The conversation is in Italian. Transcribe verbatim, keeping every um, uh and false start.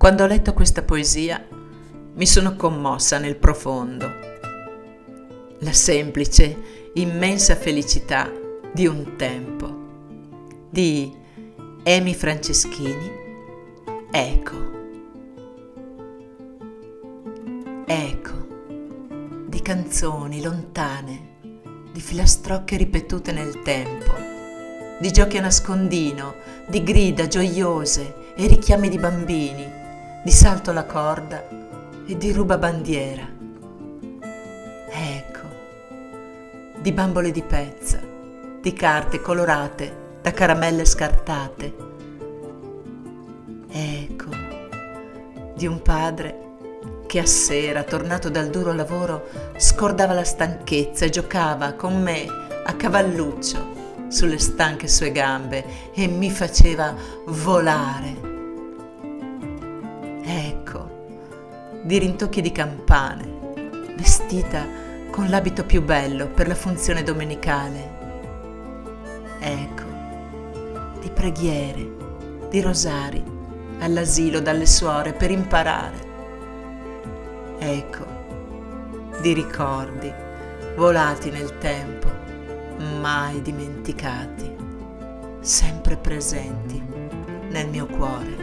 Quando ho letto questa poesia mi sono commossa nel profondo. La semplice, immensa felicità di un tempo, di Emi Franceschini. Eco. Eco di canzoni lontane, di filastrocche ripetute nel tempo, di giochi a nascondino, di grida gioiose e richiami di bambini, di salto alla corda e di rubabandiera. Eco di bambole di pezza, di carte colorate da caramelle scartate. Eco di un padre che a sera, tornato dal duro lavoro, scordava la stanchezza e giocava con me a cavalluccio sulle stanche sue gambe e mi faceva volare. Ecco, di rintocchi di campane, vestita con l'abito più bello per la funzione domenicale. Ecco, di preghiere, di rosari, all'asilo dalle suore per imparare. Ecco, di ricordi volati nel tempo, mai dimenticati, sempre presenti nel mio cuore.